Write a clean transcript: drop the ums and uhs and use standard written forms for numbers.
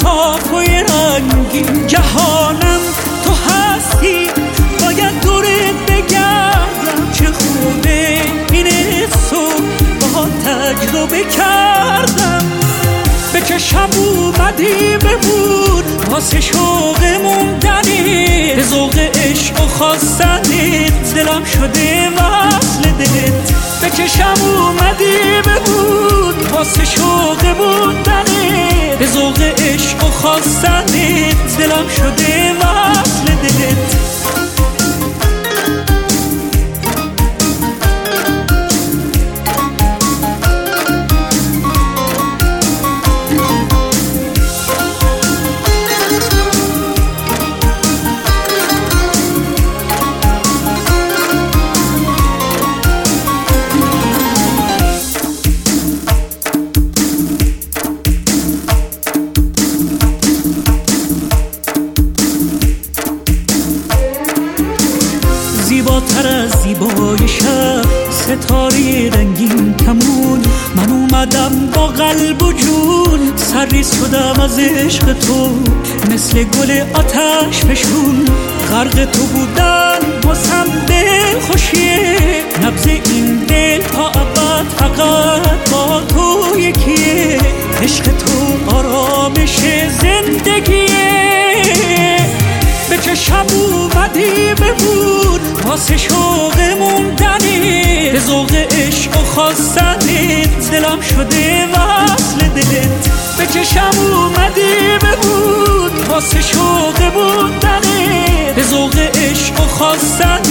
لحافای رنگین. جهانم تو هستی، باید دورت بگردم. چه خوبه این حسو با تجربه کردم. به چشم اومدی ببود واسه شوق موندنت، به ذوق عشق و خواستنت دلم شده وصل دلت. به چشم اومدی ببود واسه شوق موندنت، به ذوق عشق و خواستنت دلم شده وصل دلت. زیباتر از زیبای شب، ستاره رنگین کمون. من اومدم با قلب و جون، سرریز شدم از عشق تو مثل گل آتش فشون. غرق تو بودن واسم دل خوشیه، نبض این دل تا ابد فقط با تو یکیه. عشق تو آرامش زندگیه. به چشم اومدی ببود واسه شوق موندنت، به ذوق عشق و خواستنت دلم شده وصل دلت. به چشم اومدی ببود واسه شوق موندنت، به ذوق عشق و خواستنت